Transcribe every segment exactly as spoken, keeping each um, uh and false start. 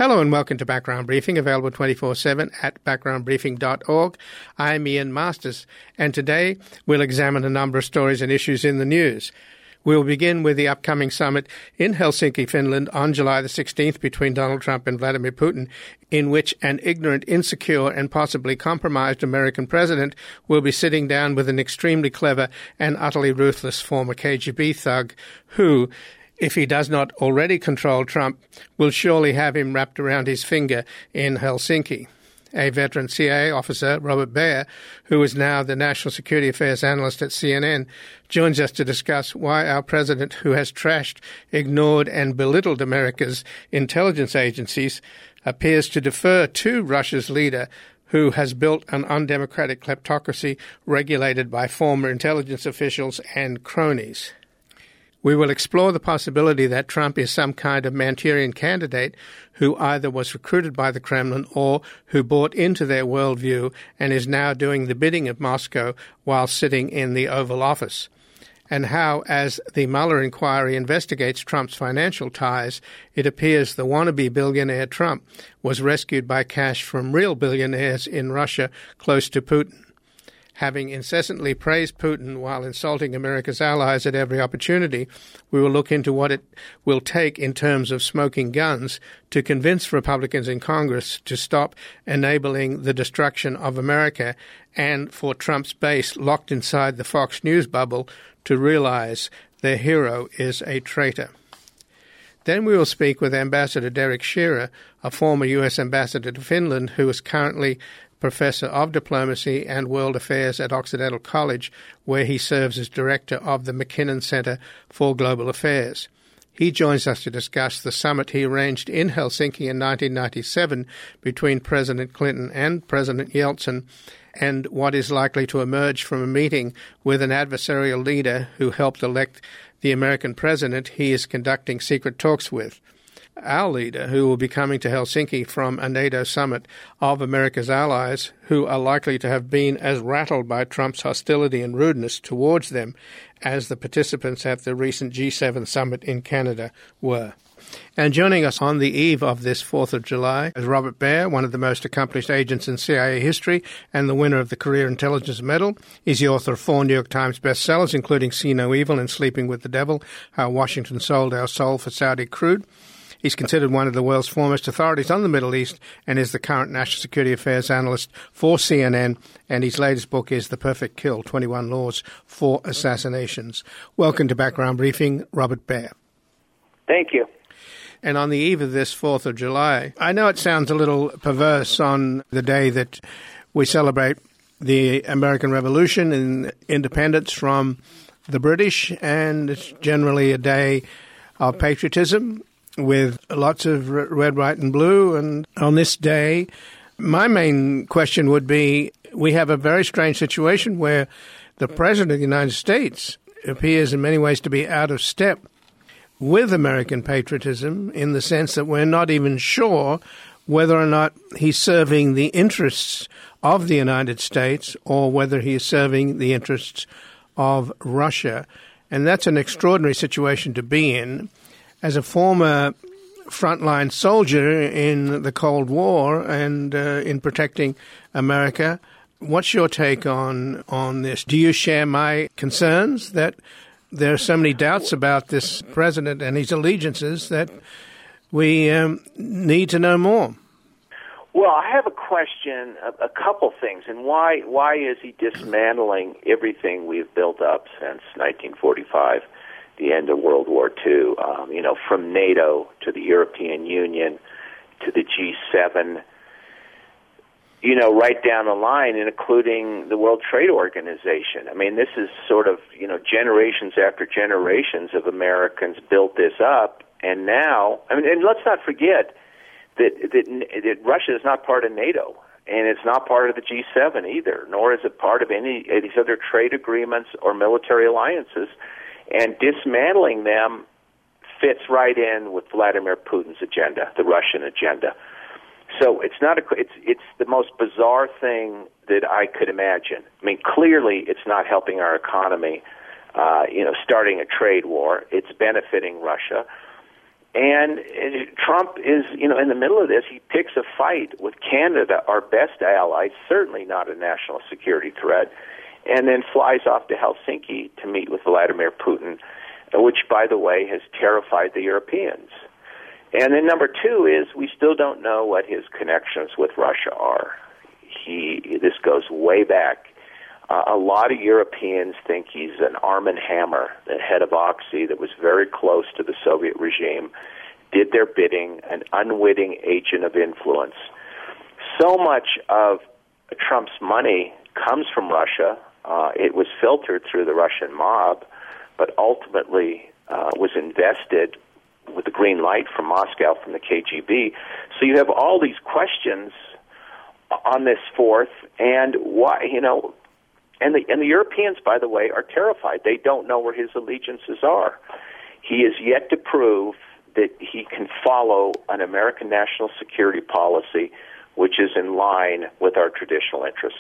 Hello and welcome to Background Briefing, available twenty-four seven at background briefing dot org. I'm Ian Masters, and today we'll examine a number of stories and issues in the news. We'll begin with the upcoming summit in Helsinki, Finland, on July the sixteenth between Donald Trump and Vladimir Putin, in which an ignorant, insecure, and possibly compromised American president will be sitting down with an extremely clever and utterly ruthless former K G B thug who, if he does not already control Trump, will surely have him wrapped around his finger in Helsinki. A veteran C I A officer, Robert Baer, who is now the National Security Affairs Analyst at C N N, joins us to discuss why our president, who has trashed, ignored and belittled America's intelligence agencies, appears to defer to Russia's leader, who has built an undemocratic kleptocracy regulated by former intelligence officials and cronies. We will explore the possibility that Trump is some kind of Manchurian candidate who either was recruited by the Kremlin or who bought into their worldview and is now doing the bidding of Moscow while sitting in the Oval Office, and how, as the Mueller inquiry investigates Trump's financial ties, it appears the wannabe billionaire Trump was rescued by cash from real billionaires in Russia close to Putin. Having incessantly praised Putin while insulting America's allies at every opportunity, we will look into what it will take in terms of smoking guns to convince Republicans in Congress to stop enabling the destruction of America and for Trump's base locked inside the Fox News bubble to realize their hero is a traitor. Then we will speak with Ambassador Derek Shearer, a former U S ambassador to Finland who is currently Professor of Diplomacy and World Affairs at Occidental College, where he serves as Director of the McKinnon Center for Global Affairs. He joins us to discuss the summit he arranged in Helsinki in nineteen ninety-seven between President Clinton and President Yeltsin, and what is likely to emerge from a meeting with an adversarial leader who helped elect the American president he is conducting secret talks with. Our leader, who will be coming to Helsinki from a NATO summit of America's allies, who are likely to have been as rattled by Trump's hostility and rudeness towards them as the participants at the recent G seven summit in Canada were. And joining us on the eve of this fourth of July is Robert Baer, one of the most accomplished agents in C I A history and the winner of the Career Intelligence Medal. He's the author of four New York Times bestsellers, including See No Evil and Sleeping with the Devil, How Washington Sold Our Soul for Saudi Crude. He's considered one of the world's foremost authorities on the Middle East and is the current National Security Affairs Analyst for C N N, and his latest book is The Perfect Kill, twenty-one Laws for Assassinations. Welcome to Background Briefing, Robert Baer. Thank you. And on the eve of this fourth of July, I know it sounds a little perverse on the day that we celebrate the American Revolution and independence from the British, and it's generally a day of patriotism with lots of red, white, and blue. And on this day, my main question would be, we have a very strange situation where the President of the United States appears in many ways to be out of step with American patriotism, in the sense that we're not even sure whether or not he's serving the interests of the United States or whether he is serving the interests of Russia. And that's an extraordinary situation to be in. As a former frontline soldier in the Cold War and uh, in protecting America, what's your take on, on this? Do you share my concerns that there are so many doubts about this president and his allegiances that we um, need to know more? Well, I have a question, a, a couple things, and why why is he dismantling everything we've built up since nineteen forty-five? The end of World War Two, um, you know, from NATO to the European Union to the G seven, you know, right down the line, including the World Trade Organization. I mean, this is sort of, you know, generations after generations of Americans built this up, and now, I mean, and let's not forget that, that, that Russia is not part of NATO, and it's not part of the G seven either, nor is it part of any of these other trade agreements or military alliances. And dismantling them fits right in with Vladimir Putin's agenda, the Russian agenda. So it's not a, it's it's the most bizarre thing that I could imagine. I mean, clearly it's not helping our economy. Uh, you know, starting a trade war, it's benefiting Russia. And uh, Trump is, you know, in the middle of this. He picks a fight with Canada, our best ally, certainly not a national security threat, and then flies off to Helsinki to meet with Vladimir Putin, which, by the way, has terrified the Europeans. And then number two is we still don't know what his connections with Russia are. He, this goes way back. Uh, a lot of Europeans think he's an Arm and Hammer, the head of Oxy that was very close to the Soviet regime, did their bidding, an unwitting agent of influence. So much of Trump's money comes from Russia. Uh, it was filtered through the Russian mob, but ultimately uh, was invested with the green light from Moscow, from the K G B. So you have all these questions on this fourth, and why, you know, and the and the Europeans, by the way, are terrified. They don't know where his allegiances are. He is yet to prove that he can follow an American national security policy which is in line with our traditional interests.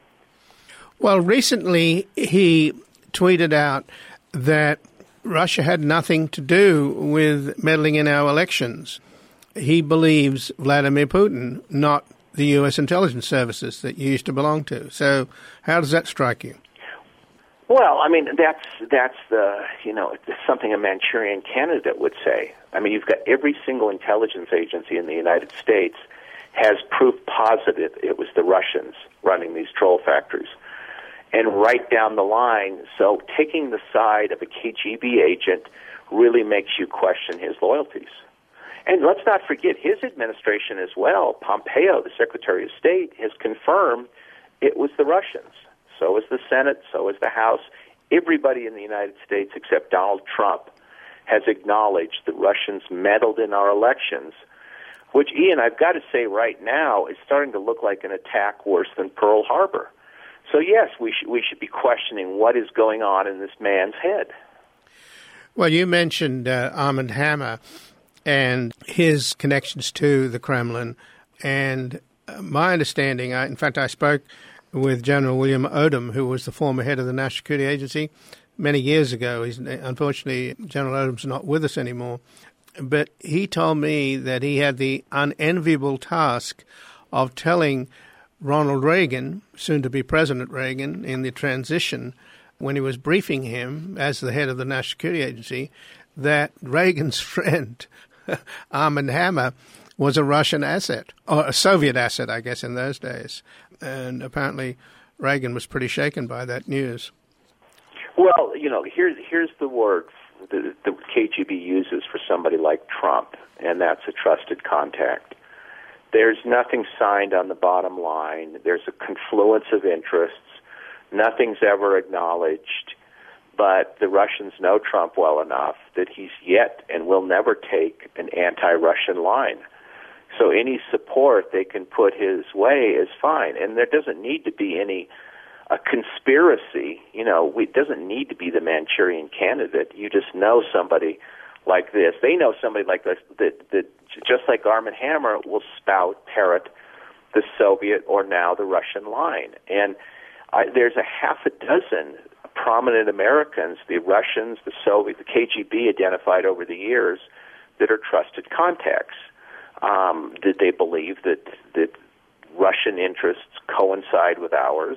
Well, recently he tweeted out that Russia had nothing to do with meddling in our elections. He believes Vladimir Putin, not the U S intelligence services that you used to belong to. So how does that strike you? Well, I mean, that's that's the, you know, something a Manchurian candidate would say. I mean, you've got every single intelligence agency in the United States has proof positive it was the Russians running these troll factories. And right down the line, so taking the side of a K G B agent really makes you question his loyalties. And let's not forget his administration as well. Pompeo, the Secretary of State, has confirmed it was the Russians. So is the Senate, so is the House. Everybody in the United States except Donald Trump has acknowledged the Russians meddled in our elections, which, Ian, I've got to say right now is starting to look like an attack worse than Pearl Harbor. So, yes, we, sh- we should be questioning what is going on in this man's head. Well, you mentioned uh, Arm and Hammer and his connections to the Kremlin. And uh, my understanding, I, in fact, I spoke with General William Odom, who was the former head of the National Security Agency, many years ago. He's, unfortunately, General Odom's not with us anymore. But he told me that he had the unenviable task of telling Ronald Reagan, soon to be President Reagan, in the transition, when he was briefing him as the head of the National Security Agency, that Reagan's friend, Arm and Hammer, was a Russian asset, or a Soviet asset, I guess, in those days. And apparently Reagan was pretty shaken by that news. Well, you know, here's, here's the word the, the K G B uses for somebody like Trump, and that's a trusted contact. There's nothing signed on the bottom line. There's a confluence of interests. Nothing's ever acknowledged. But the Russians know Trump well enough that he's yet and will never take an anti-Russian line. So any support they can put his way is fine. And there doesn't need to be any a conspiracy. You know, it doesn't need to be the Manchurian candidate. You just know somebody like this. They know somebody like this that, that just like Arm and Hammer will spout, parrot the Soviet or now the Russian line. And I, there's a half a dozen prominent Americans, the Russians, the Soviet, the K G B identified over the years, that are trusted contacts. Um, that they believe that that Russian interests coincide with ours,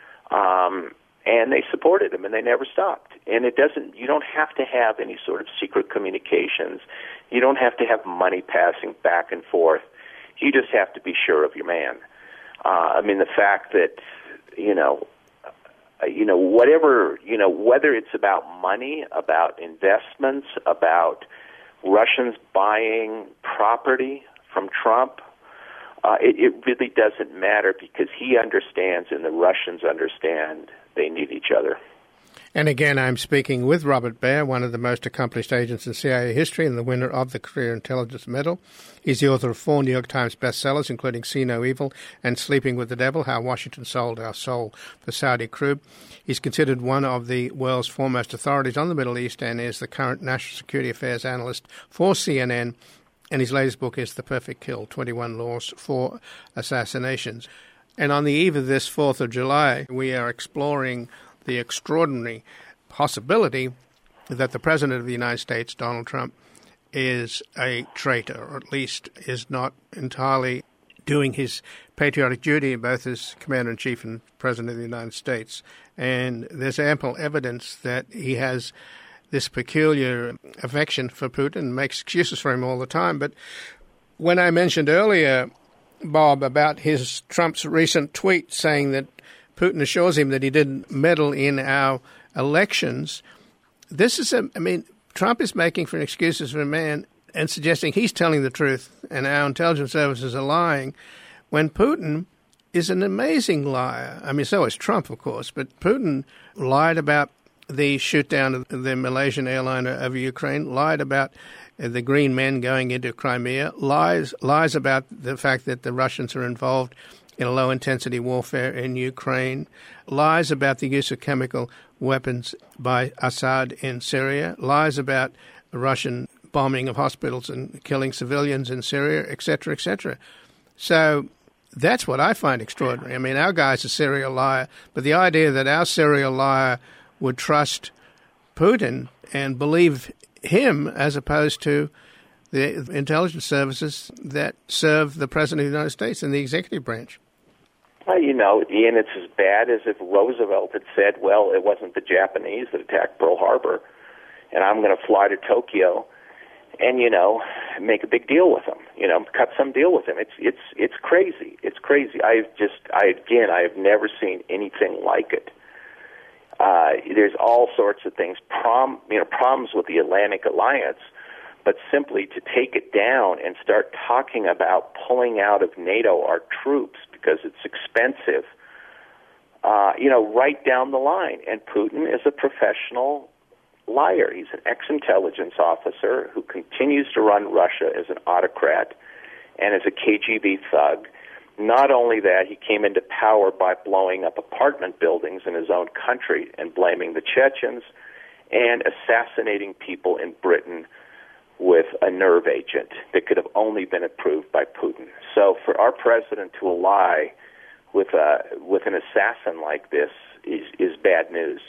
um, and they supported him, and they never stopped. And it doesn't. You don't have to have any sort of secret communications. You don't have to have money passing back and forth. You just have to be sure of your man. Uh, I mean, the fact that you know. Uh, you know, whatever, you know, whether it's about money, about investments, about Russians buying property from Trump, uh, it, it really doesn't matter because he understands and the Russians understand they need each other. And again, I'm speaking with Robert Baer, one of the most accomplished agents in C I A history and the winner of the Career Intelligence Medal. He's the author of four New York Times bestsellers, including See No Evil and Sleeping with the Devil, How Washington Sold Our Soul for Saudi Crude. He's considered one of the world's foremost authorities on the Middle East and is the current national security affairs analyst for C N N. And his latest book is The Perfect Kill, twenty-one Laws for Assassinations. And on the eve of this fourth of July, we are exploring the extraordinary possibility that the President of the United States, Donald Trump, is a traitor, or at least is not entirely doing his patriotic duty both as Commander-in-Chief and President of the United States. And there's ample evidence that he has this peculiar affection for Putin and makes excuses for him all the time. But when I mentioned earlier, Bob, about his Trump's recent tweet saying that Putin assures him that he didn't meddle in our elections, this is a, I mean, Trump is making for excuses for a man and suggesting he's telling the truth and our intelligence services are lying, when Putin is an amazing liar. I mean, so is Trump, of course, but Putin lied about the shoot-down of the Malaysian airliner over Ukraine, lied about the green men going into Crimea, lies lies about the fact that the Russians are involved in a low-intensity warfare in Ukraine, lies about the use of chemical weapons by Assad in Syria, lies about Russian bombing of hospitals and killing civilians in Syria, et cetera, et cetera. So that's what I find extraordinary. I mean, our guy's a serial liar, but the idea that our serial liar would trust Putin and believe him as opposed to the intelligence services that serve the President of the United States and the executive branch. Well, you know, Ian, it's as bad as if Roosevelt had said, well, it wasn't the Japanese that attacked Pearl Harbor, and I'm going to fly to Tokyo and, you know, make a big deal with them, you know, cut some deal with them. It's it's it's crazy. It's crazy. I've just, I again, I have never seen anything like it. Uh, there's all sorts of things, prom, you know, problems with the Atlantic Alliance, but simply to take it down and start talking about pulling out of NATO our troops because it's expensive, uh, you know, right down the line. And Putin is a professional liar. He's an ex-intelligence officer who continues to run Russia as an autocrat and as a K G B thug. Not only that, he came into power by blowing up apartment buildings in his own country and blaming the Chechens and assassinating people in Britain with a nerve agent that could have only been approved by Putin. So for our president to ally with a, with an assassin like this is, is bad news.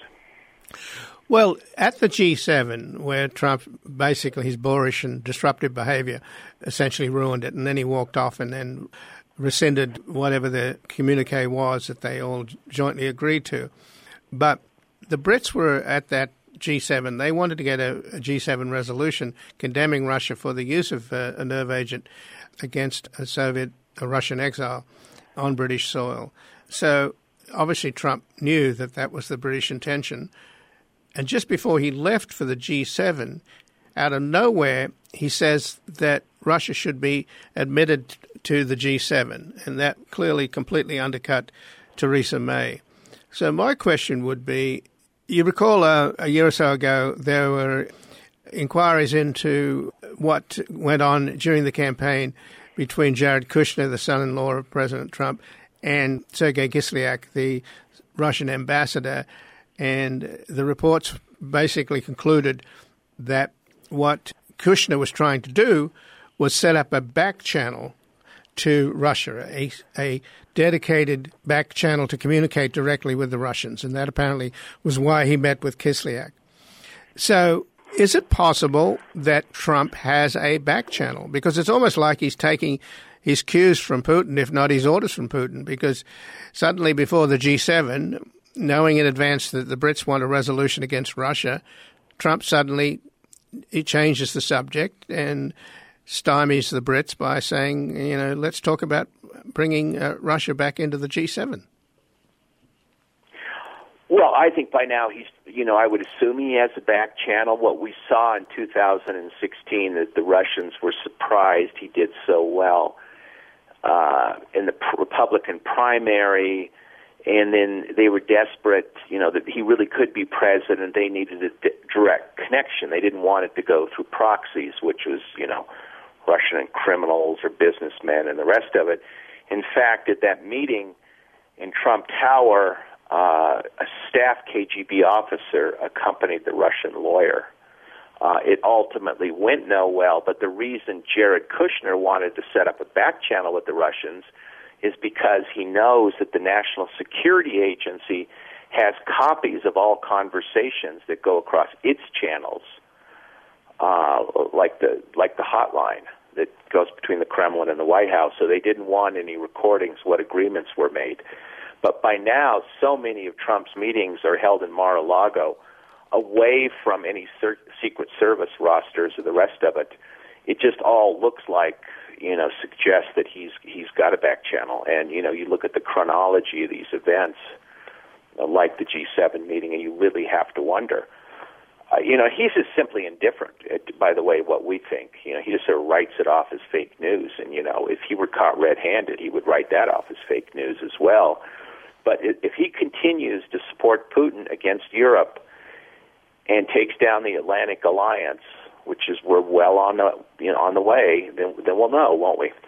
Well, at the G seven, where Trump, basically his boorish and disruptive behavior essentially ruined it, and then he walked off and then rescinded whatever the communique was that they all jointly agreed to. But the Brits were at that G seven. They wanted to get a, a G seven resolution condemning Russia for the use of uh, a nerve agent against a Soviet, a Russian exile on British soil. So obviously Trump knew that that was the British intention. And just before he left for the G seven, out of nowhere, he says that Russia should be admitted to the G seven, and that clearly completely undercut Theresa May. So my question would be, you recall uh, a year or so ago there were inquiries into what went on during the campaign between Jared Kushner, the son-in-law of President Trump, and Sergei Kislyak, the Russian ambassador, and the reports basically concluded that what Kushner was trying to do was set up a back channel to Russia, a, a dedicated back channel to communicate directly with the Russians, and that apparently was why he met with Kislyak. So is it possible that Trump has a back channel? Because it's almost like he's taking his cues from Putin, if not his orders from Putin, because suddenly before the G seven, knowing in advance that the Brits want a resolution against Russia, Trump suddenly he changes the subject and stymies the Brits by saying, you know, let's talk about bringing uh, Russia back into the G seven. Well, I think by now he's, you know, I would assume he has a back channel. What we saw in two thousand sixteen, that the Russians were surprised he did so well uh, in the Republican primary. And then they were desperate, you know, that he really could be president. They needed a di- direct connection. They didn't want it to go through proxies, which was, you know, Russian criminals or businessmen and the rest of it. In fact, at that meeting in Trump Tower, uh, a staff K G B officer accompanied the Russian lawyer. Uh, it ultimately went no well, but the reason Jared Kushner wanted to set up a back channel with the Russians is because he knows that the National Security Agency has copies of all conversations that go across its channels uh, like the like the hotline that goes between the Kremlin and the White House. So they didn't want any recordings what agreements were made. But by now, so many of Trump's meetings are held in Mar-a-Lago, away from any cer- Secret Service rosters or the rest of it. It just all looks like, you know, suggests that he's he's got a back channel. And, you know, you look at the chronology of these events, uh, like the G seven meeting, and you really have to wonder. Uh, you know, he's just simply indifferent, uh, by the way, what we think. You know, he just sort of writes it off as fake news. And, you know, if he were caught red-handed, he would write that off as fake news as well. But if he continues to support Putin against Europe and takes down the Atlantic Alliance, which is we're well on the you know on the way, then then we'll know, won't we?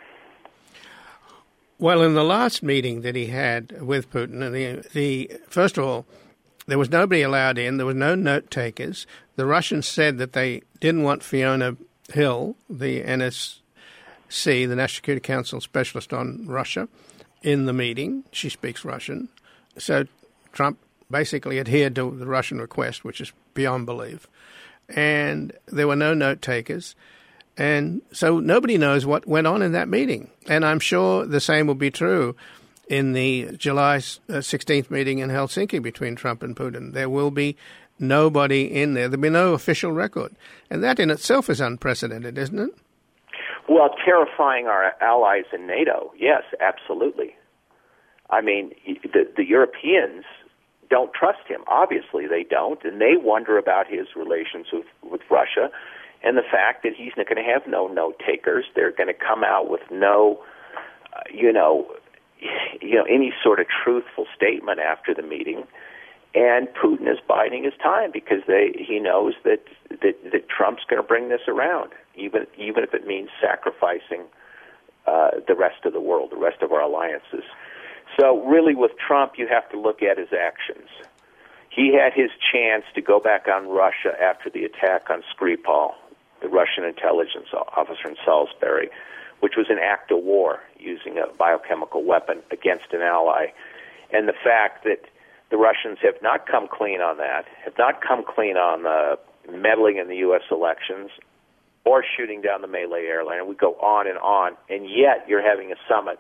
Well, in the last meeting that he had with Putin, and the the first of all, there was nobody allowed in. There was no note takers. The Russians said that they didn't want Fiona Hill, the N S C, the National Security Council specialist on Russia, in the meeting. She speaks Russian. So Trump basically adhered to the Russian request, which is beyond belief. And there were no note takers. And so nobody knows what went on in that meeting. And I'm sure the same will be true in the July sixteenth meeting in Helsinki between Trump and Putin. There will be nobody in there. There'll be no official record. And that in itself is unprecedented, isn't it? Well, terrifying our allies in NATO, yes, absolutely. I mean, the, the Europeans don't trust him. Obviously, they don't, and they wonder about his relations with, with Russia and the fact that he's not going to have no note-takers. They're going to come out with no, uh, you know, you know, any sort of truthful statement after the meeting. And Putin is biding his time because they he knows that, that, that Trump's going to bring this around, even even if it means sacrificing uh, the rest of the world, the rest of our alliances. So really with Trump, you have to look at his actions. He had his chance to go back on Russia after the attack on Skripal, the Russian intelligence officer in Salisbury, which was an act of war using a biochemical weapon against an ally. And the fact that the Russians have not come clean on that, have not come clean on uh, meddling in the U S elections or shooting down the Malay airline. We go on and on, and yet you're having a summit.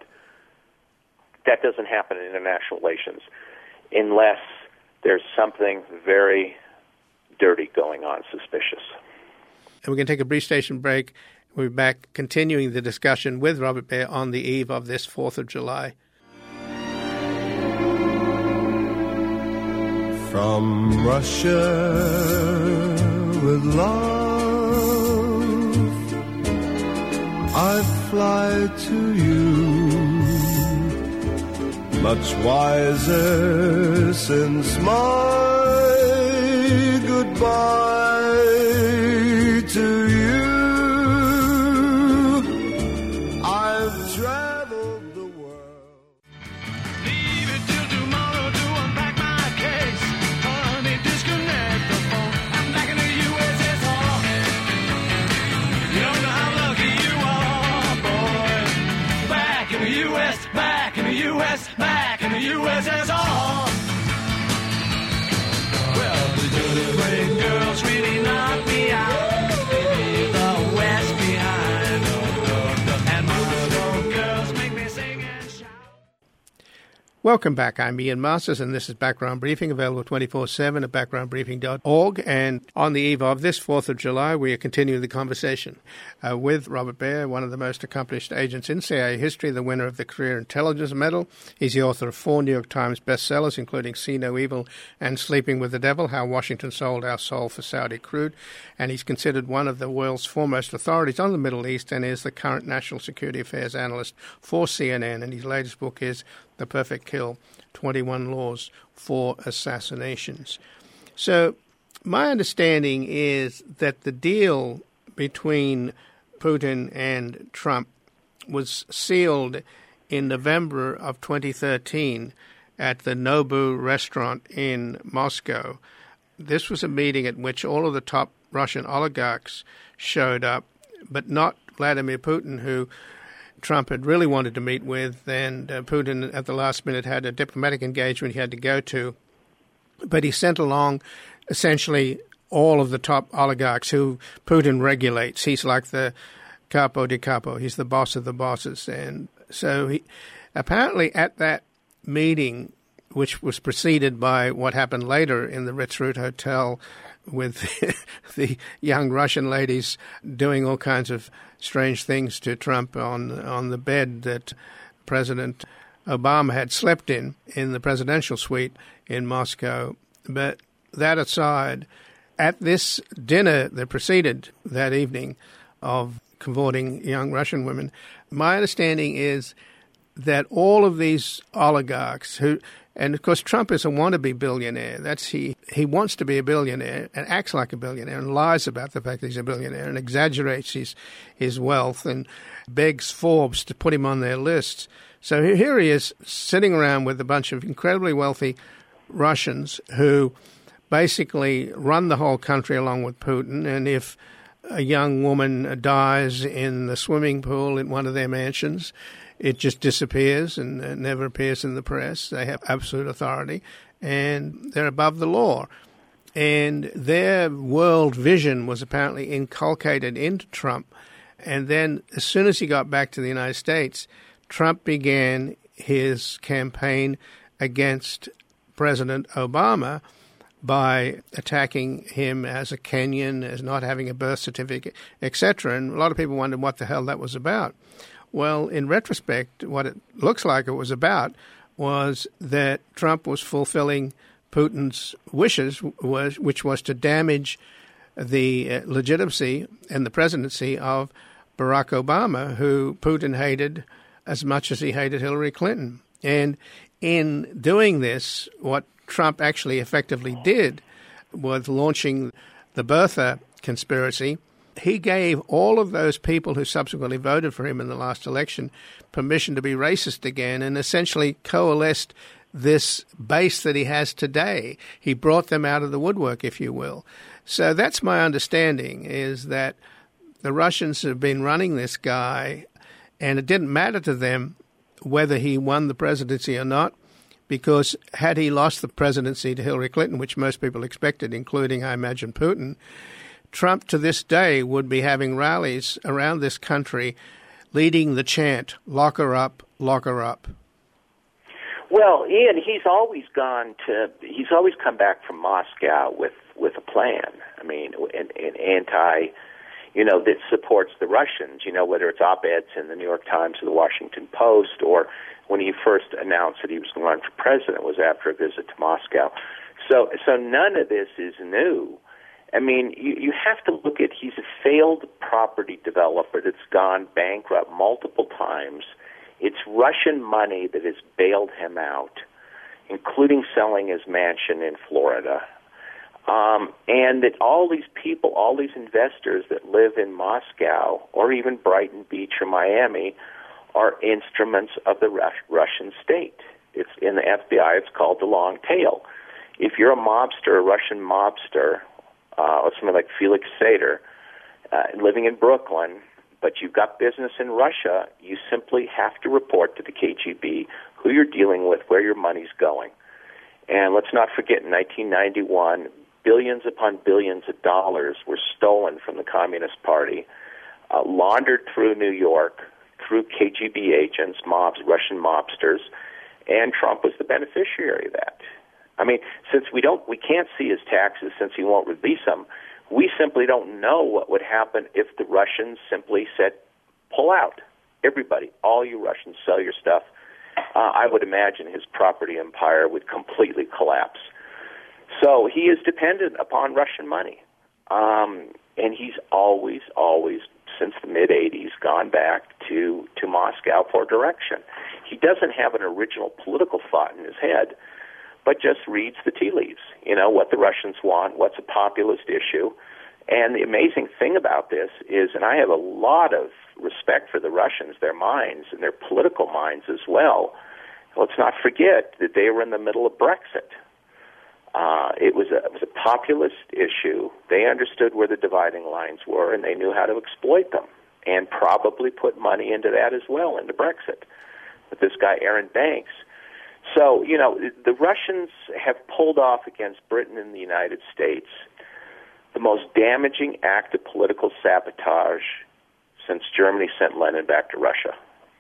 That doesn't happen in international relations unless there's something very dirty going on, suspicious. And we're going to take a brief station break. We'll be back continuing the discussion with Robert Baer on the eve of this fourth of July. From Russia with love, I fly to you, much wiser since my goodbye to you. I've traveled the world. Leave it till tomorrow to unpack my case. Honey, disconnect the phone. I'm back in the U S S R. You don't know how lucky you are, boy. Back in the U S, back in the U S, back in the U S S R. Well, the dirty brain girls really knock me out. Leave the West behind. And Moscow girls make me sing and shout. Welcome back. I'm Ian Masters, and this is Background Briefing, available twenty-four seven at background briefing dot org. And on the eve of this fourth of July, we are continuing the conversation uh, with Robert Baer, one of the most accomplished agents in C I A history, the winner of the Career Intelligence Medal. He's the author of four New York Times bestsellers, including See No Evil and Sleeping with the Devil, How Washington Sold Our Soul for Saudi Crude. And he's considered one of the world's foremost authorities on the Middle East and is the current national security affairs analyst for C N N. And his latest book is The Perfect Kill, twenty-one Laws for Assassinations. So my understanding is that the deal between Putin and Trump was sealed in November of twenty thirteen at the Nobu restaurant in Moscow. This was a meeting at which all of the top Russian oligarchs showed up, but not Vladimir Putin, who Trump had really wanted to meet with, and uh, Putin at the last minute had a diplomatic engagement he had to go to. But he sent along essentially all of the top oligarchs who Putin regulates. He's like the capo di capo. He's the boss of the bosses. And so he, apparently at that meeting, which was preceded by what happened later in the Ritz-Root Hotel with the young Russian ladies doing all kinds of strange things to Trump on on the bed that President Obama had slept in, in the presidential suite in Moscow. But that aside, at this dinner that preceded that evening of cavorting young Russian women, my understanding is that all of these oligarchs who, and of course Trump is a wannabe billionaire. That's he. He wants to be a billionaire and acts like a billionaire and lies about the fact that he's a billionaire and exaggerates his his wealth and begs Forbes to put him on their lists. So here he is sitting around with a bunch of incredibly wealthy Russians who basically run the whole country along with Putin. And if a young woman dies in the swimming pool in one of their mansions, it just disappears and uh, never appears in the press. They have absolute authority, and they're above the law. And their world vision was apparently inculcated into Trump. And then as soon as he got back to the United States, Trump began his campaign against President Obama by attacking him as a Kenyan, as not having a birth certificate, et cetera. And a lot of people wondered what the hell that was about. Well, in retrospect, what it looks like it was about was that Trump was fulfilling Putin's wishes, was, which was to damage the legitimacy and the presidency of Barack Obama, who Putin hated as much as he hated Hillary Clinton. And in doing this, what Trump actually effectively did was launching the birther conspiracy. He gave all of those people who subsequently voted for him in the last election permission to be racist again and essentially coalesced this base that he has today. He brought them out of the woodwork, if you will. So that's my understanding, is that the Russians have been running this guy, and it didn't matter to them whether he won the presidency or not, because had he lost the presidency to Hillary Clinton, which most people expected, including, I imagine, Putin, Trump to this day would be having rallies around this country leading the chant, lock her up, lock her up. Well, Ian, he's always gone to, he's always come back from Moscow with, with a plan. I mean, an, an anti, you know, that supports the Russians, you know, whether it's op-eds in the New York Times or the Washington Post, or when he first announced that he was going to run for president was after a visit to Moscow. So, so none of this is new. I mean, you, you have to look at, he's a failed property developer that's gone bankrupt multiple times. It's Russian money that has bailed him out, including selling his mansion in Florida. Um, and that all these people, all these investors that live in Moscow or even Brighton Beach or Miami are instruments of the Rus- Russian state. It's in the F B I, it's called the long tail. If you're a mobster, a Russian mobster, Uh, or something like Felix Sater, uh, living in Brooklyn, but you've got business in Russia, you simply have to report to the K G B who you're dealing with, where your money's going. And let's not forget, in nineteen ninety-one, billions upon billions of dollars were stolen from the Communist Party, uh, laundered through New York, through K G B agents, mobs, Russian mobsters, and Trump was the beneficiary of that. I mean, since we don't, we can't see his taxes, since he won't release them, we simply don't know what would happen if the Russians simply said, pull out. Everybody, all you Russians, sell your stuff. Uh, I would imagine his property empire would completely collapse. So he is dependent upon Russian money. Um, and he's always, always, since the mid-eighties, gone back to, to Moscow for direction. He doesn't have an original political thought in his head, but just reads the tea leaves, you know, what the Russians want, what's a populist issue. And the amazing thing about this is, and I have a lot of respect for the Russians, their minds and their political minds as well. Let's not forget that they were in the middle of Brexit. Uh, it was a, it was a populist issue. They understood where the dividing lines were, and they knew how to exploit them, and probably put money into that as well, into Brexit, with this guy Aaron Banks. So, you know, the Russians have pulled off against Britain and the United States the most damaging act of political sabotage since Germany sent Lenin back to Russia.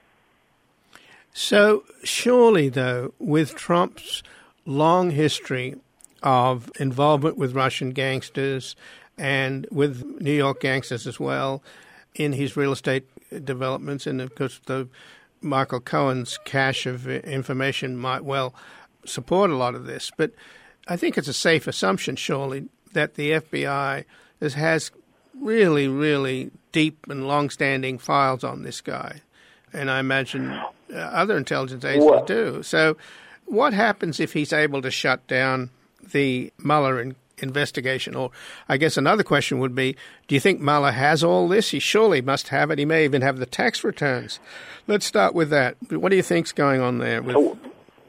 So surely, though, with Trump's long history of involvement with Russian gangsters and with New York gangsters as well in his real estate developments, and of course the Michael Cohen's cache of information might well support a lot of this, but I think it's a safe assumption, surely, that the F B I is, has really, really deep and long-standing files on this guy. And I imagine uh, other intelligence agencies well, do. So what happens if he's able to shut down the Mueller in, investigation? Or I guess another question would be, do you think Mueller has all this? He surely must have it. He may even have the tax returns. Let's start with that. What do you think's going on there? With... Oh,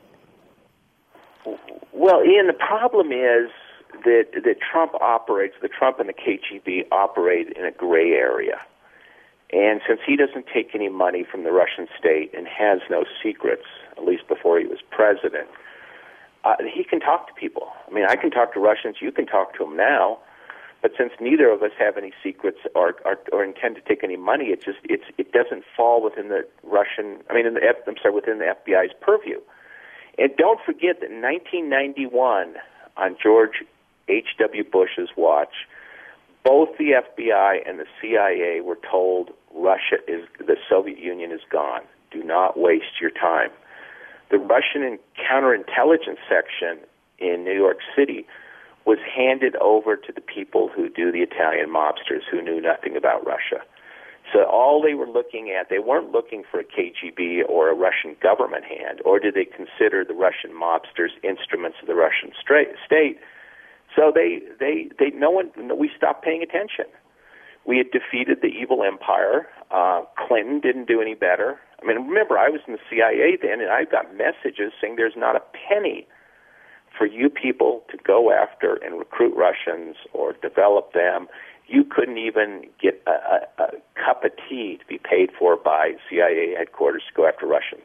well, Ian, the problem is that that Trump operates, the Trump and the K G B operate in a gray area. And since he doesn't take any money from the Russian state and has no secrets, at least before he was president, uh, he can talk to people. I mean, I can talk to Russians, you can talk to them now, but since neither of us have any secrets or, or, or intend to take any money, it just it's it doesn't fall within the Russian, I mean, in the F, I'm sorry, within the F B I's purview. And don't forget that in nineteen ninety-one, on George H W. Bush's watch, both the F B I and the C I A were told Russia is, the Soviet Union is gone. Do not waste your time. The Russian counterintelligence section in New York City was handed over to the people who do the Italian mobsters who knew nothing about Russia. So all they were looking at, they weren't looking for a K G B or a Russian government hand, or did they consider the Russian mobsters instruments of the Russian state. So they, they, they, no one, we stopped paying attention. We had defeated the evil empire. Uh, Clinton didn't do any better. I mean, remember, I was in the C I A then, and I got messages saying there's not a penny for you people to go after and recruit Russians or develop them. You couldn't even get a, a, a cup of tea to be paid for by C I A headquarters to go after Russians.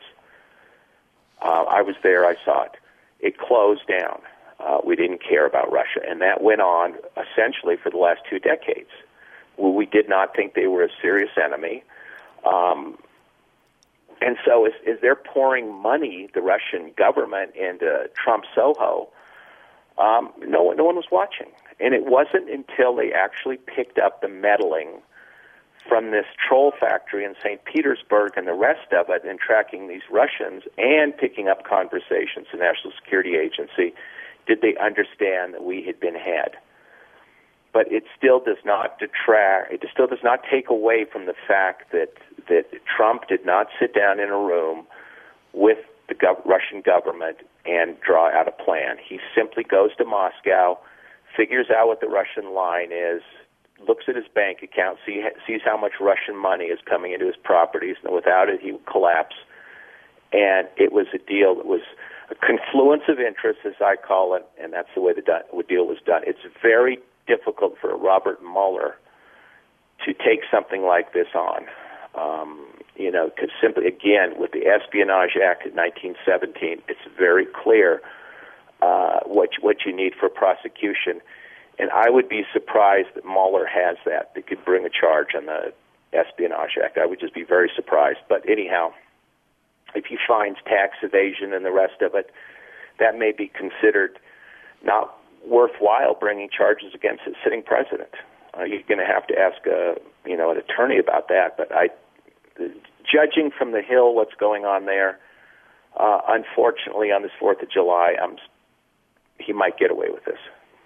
Uh, I was there. I saw it. It closed down. Uh, we didn't care about Russia, and that went on essentially for the last two decades. Well, we did not think they were a serious enemy. Um, and so as, as they're pouring money, the Russian government, into Trump Soho, um, no one, no one was watching. And it wasn't until they actually picked up the meddling from this troll factory in Saint Petersburg and the rest of it, and tracking these Russians and picking up conversations in the National Security Agency, did they understand that we had been had. But it still does not detract, it still does not take away from the fact that, that Trump did not sit down in a room with the gov- Russian government and draw out a plan. He simply goes to Moscow, figures out what the Russian line is, looks at his bank account, see, sees how much Russian money is coming into his properties, and without it he would collapse. And it was a deal that was a confluence of interests, as I call it, and that's the way the deal was done. It's very difficult for Robert Mueller to take something like this on. Um, you know, because simply, again, with the Espionage Act of nineteen seventeen, it's very clear uh, what what you need for prosecution. And I would be surprised that Mueller has that, that could bring a charge on the Espionage Act. I would just be very surprised. But anyhow, if he finds tax evasion and the rest of it, that may be considered not worthwhile bringing charges against a sitting president. Uh, you're going to have to ask a, you know, an attorney about that. But I, judging from the Hill, what's going on there, uh, unfortunately, on this Fourth of July, I'm, he might get away with this.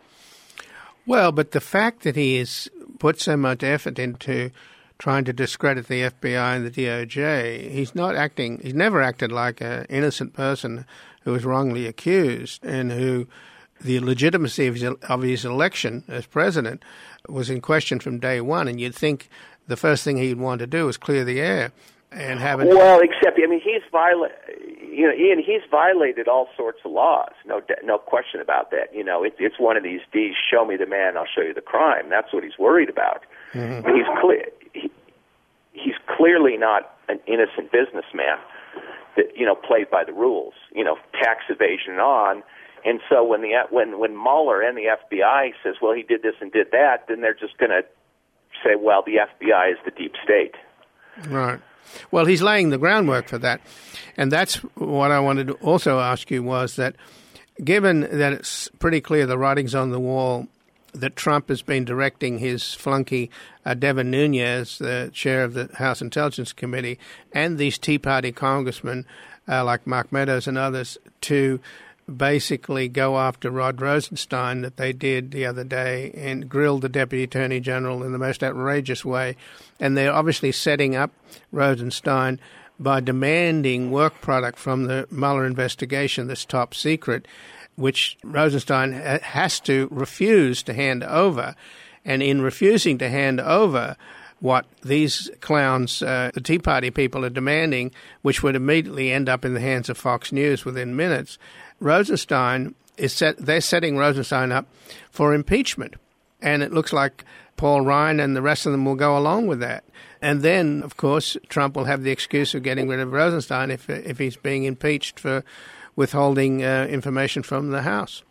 Well, but the fact that he has put so much effort into trying to discredit the F B I and the D O J, he's not acting, he's never acted like an innocent person who was wrongly accused, and who the legitimacy of his, of his election as president was in question from day one. And you'd think the first thing he'd want to do is clear the air and have it. Well, except, I mean, he's violated, you know, Ian, he's violated all sorts of laws. No, no question about that. You know, it, it's one of these D's, show me the man, I'll show you the crime. That's what he's worried about. Mm-hmm. I mean, he's clear. He, he's clearly not an innocent businessman that, you know, played by the rules. You know, tax evasion on, And so when the when when Mueller and the F B I says, well, he did this and did that, then they're just going to say, well, the F B I is the deep state. Right. Well, he's laying the groundwork for that. And that's what I wanted to also ask you was that given that it's pretty clear the writing's on the wall that Trump has been directing his flunky uh, Devin Nunes, the chair of the House Intelligence Committee, and these Tea Party congressmen uh, like Mark Meadows and others to basically go after Rod Rosenstein that they did the other day and grilled the Deputy Attorney General in the most outrageous way. And they're obviously setting up Rosenstein by demanding work product from the Mueller investigation that's top secret, which Rosenstein has to refuse to hand over. And in refusing to hand over what these clowns, uh, the Tea Party people, are demanding, which would immediately end up in the hands of Fox News within minutes, Rosenstein is set, they're setting Rosenstein up for impeachment. And it looks like Paul Ryan and the rest of them will go along with that. And then, of course, Trump will have the excuse of getting rid of Rosenstein if if he's being impeached for withholding uh, information from the House.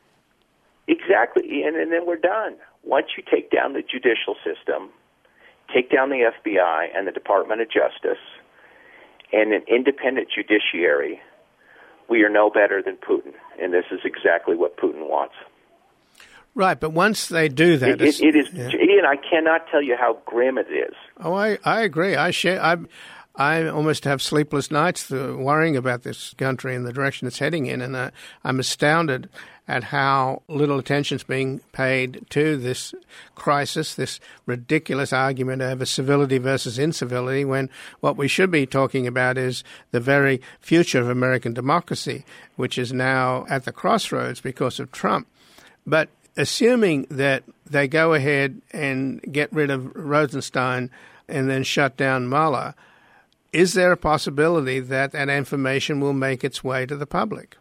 Exactly, and, and then we're done. Once you take down the judicial system, take down the F B I and the Department of Justice, and an independent judiciary, we are no better than Putin, and this is exactly what Putin wants. Right, but once they do that, it, it, it is. Yeah. Ian, I cannot tell you how grim it is. Oh, I, I agree. I share. I I almost have sleepless nights uh, worrying about this country and the direction it's heading in, and uh, I'm astounded at how little attention is being paid to this crisis, this ridiculous argument over civility versus incivility, when what we should be talking about is the very future of American democracy, which is now at the crossroads because of Trump. But assuming that they go ahead and get rid of Rosenstein and then shut down Mueller, is there a possibility that that information will make its way to the public?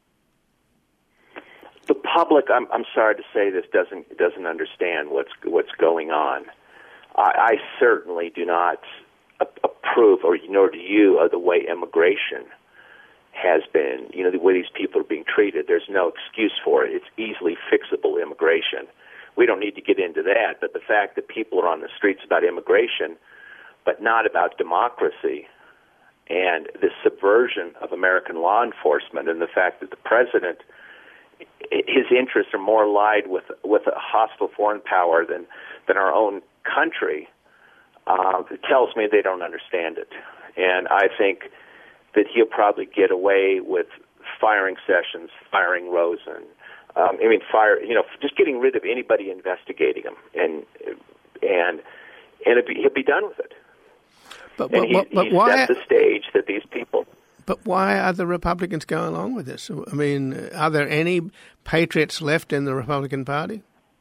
The public, I'm, I'm sorry to say this, doesn't doesn't understand what's what's going on. I, I certainly do not a- approve, or nor do you, of the way immigration has been. You know, the way these people are being treated. There's no excuse for it. It's easily fixable immigration. We don't need to get into that, but the fact that people are on the streets about immigration, but not about democracy, and the subversion of American law enforcement, and the fact that the president, his interests are more allied with with a hostile foreign power than than our own country, uh, it tells me they don't understand it. And I think that he'll probably get away with firing Sessions, firing Rosen. Um, I mean, fire. You know, just getting rid of anybody investigating him, and and and it'd be, he'll be done with it. But, and but, he, but, but he why? set the stage that these people. But why are the Republicans going along with this? I mean, are there any patriots left in the Republican Party?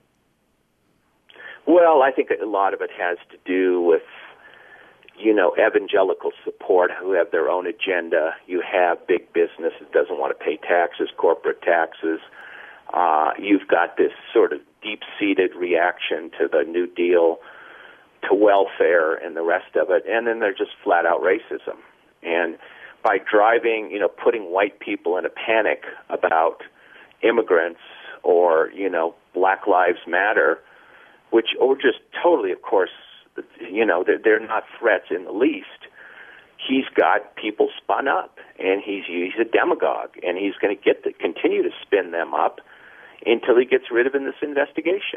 Well, I think a lot of it has to do with, you know, evangelical support who have their own agenda. You have big business that doesn't want to pay taxes, corporate taxes. Uh, you've got this sort of deep-seated reaction to the New Deal, to welfare and the rest of it, and then they're just flat-out racism. And by driving, you know, putting white people in a panic about immigrants or, you know, Black Lives Matter, which are just totally, of course, you know, they're, they're not threats in the least. He's got people spun up, and he's he's a demagogue, and he's going to get to continue to spin them up until he gets rid of in this investigation.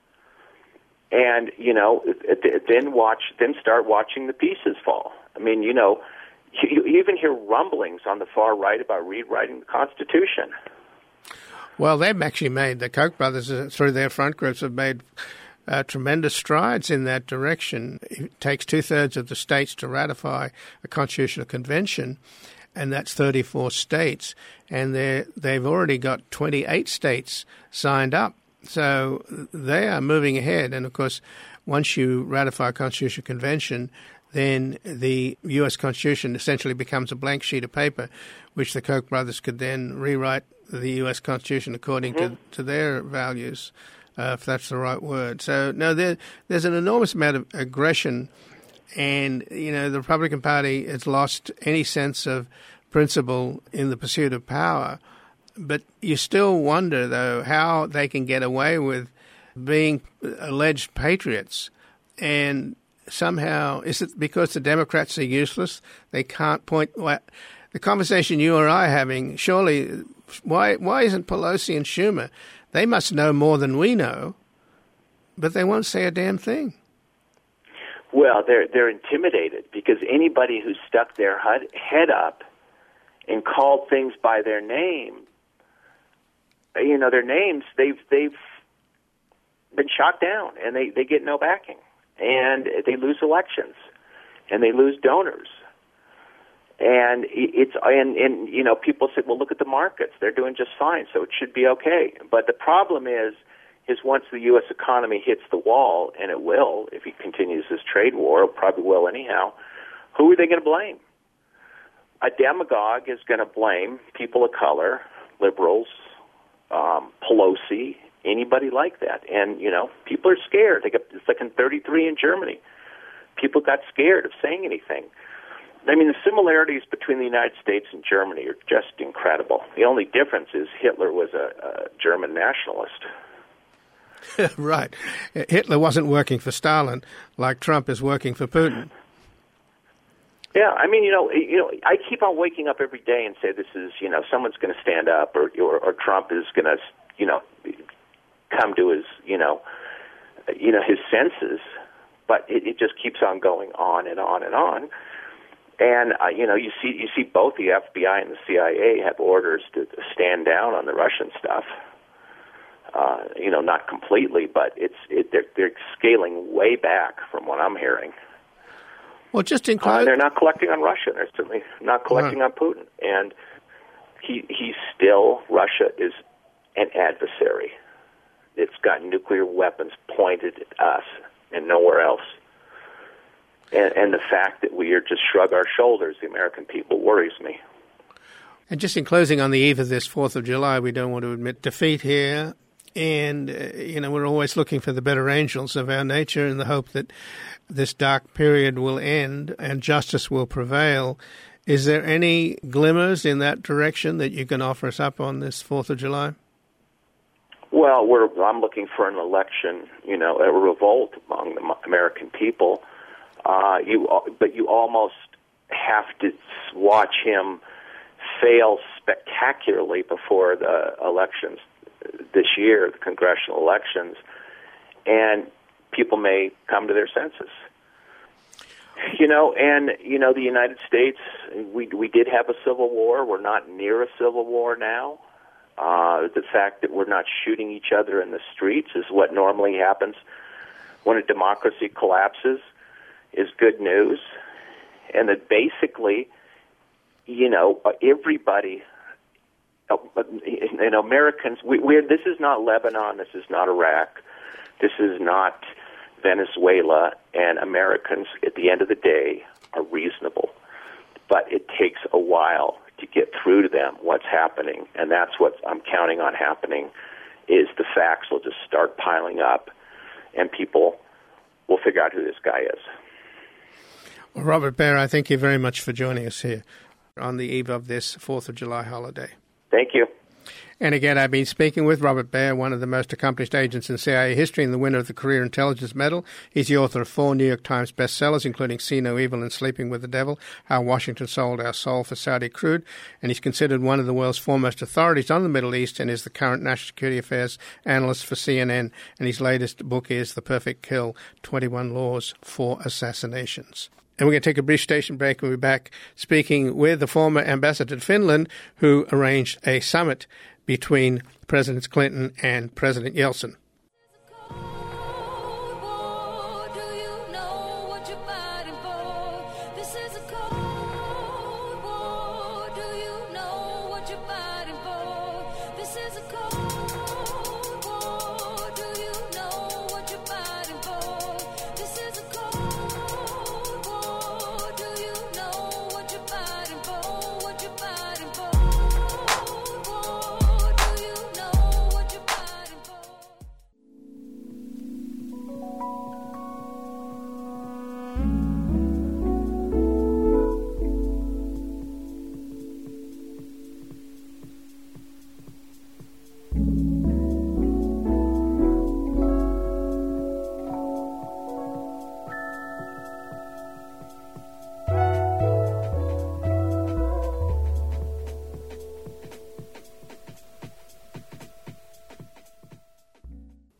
And, you know, then watch, then start watching the pieces fall. I mean, you know, you even hear rumblings on the far right about rewriting the Constitution. Well, they've actually made, the Koch brothers, uh, through their front groups, have made uh, tremendous strides in that direction. It takes two-thirds of the states to ratify a constitutional convention, and that's thirty-four states. And they've already got twenty-eight states signed up. So they are moving ahead. And, of course, once you ratify a constitutional convention, then the U S Constitution essentially becomes a blank sheet of paper, which the Koch brothers could then rewrite the U S Constitution according mm-hmm. to, to their values, uh, if that's the right word. So, no, there, there's an enormous amount of aggression, and, you know, the Republican Party has lost any sense of principle in the pursuit of power. But you still wonder, though, how they can get away with being alleged patriots. And somehow, is it because the Democrats are useless? They can't point... Well, the conversation you or I are having, surely, why why isn't Pelosi and Schumer? They must know more than we know, but they won't say a damn thing. Well, they're they're intimidated because anybody who stuck their head up and called things by their name, you know, their names, they've they've been shot down, and they, they get no backing, and they lose elections, and they lose donors. And it's and, and you know, people say, well, look at the markets; they're doing just fine, so it should be okay. But the problem is, is once the U S economy hits the wall, and it will if he continues this trade war, it probably will anyhow. Who are they going to blame? A demagogue is going to blame people of color, liberals, um, Pelosi, anybody like that. And you know, people are scared. They got it's like in thirty-three in Germany. People got scared of saying anything. I mean, the similarities between the United States and Germany are just incredible. The only difference is Hitler was a, a German nationalist. Right. Hitler wasn't working for Stalin like Trump is working for Putin. Yeah, I mean, you know, you know, I keep on waking up every day and say this is, you know, someone's going to stand up, or, or or Trump is going to, you know, come to his, you know, you know, his senses. But it, it just keeps on going on and on and on. And uh, you know, you see, you see, both the F B I and the C I A have orders to stand down on the Russian stuff. Uh, you know, not completely, but it's it, they're, they're scaling way back from what I'm hearing. Well, just in uh, they're not collecting on Russia. They're certainly not collecting right. on Putin, and he he's still Russia is an adversary. It's got nuclear weapons pointed at us and nowhere else. And, and the fact that we are just shrug our shoulders, the American people, worries me. And just in closing, on the eve of this fourth of July, we don't want to admit defeat here. And, uh, you know, we're always looking for the better angels of our nature in the hope that this dark period will end and justice will prevail. Is there any glimmers in that direction that you can offer us up on this fourth of July? Well, we're, I'm looking for an election, you know, a revolt among the American people. Uh, you, but you almost have to watch him fail spectacularly before the elections this year, the congressional elections, and people may come to their senses. You know, and, you know, the United States, we we did have a civil war. We're not near a civil war now. Uh, the fact that we're not shooting each other in the streets is what normally happens when a democracy collapses is good news. And that basically, you know, everybody, you know, Americans, we, we're, this is not Lebanon, this is not Iraq, this is not Venezuela, and Americans, at the end of the day, are reasonable. But it takes a while to get through to them what's happening, and that's what I'm counting on happening, is the facts will just start piling up, and people will figure out who this guy is. Well, Robert Baer, I thank you very much for joining us here on the eve of this fourth of July holiday. Thank you. And again, I've been speaking with Robert Baer, one of the most accomplished agents in C I A history and the winner of the Career Intelligence Medal. He's the author of four New York Times bestsellers, including See No Evil and Sleeping with the Devil, How Washington Sold Our Soul for Saudi Crude. And he's considered one of the world's foremost authorities on the Middle East and is the current national security affairs analyst for C N N. And his latest book is The Perfect Kill, twenty-one Laws for Assassinations. And we're going to take a brief station break and we'll be back speaking with the former ambassador to Finland who arranged a summit between Presidents Clinton and President Yeltsin.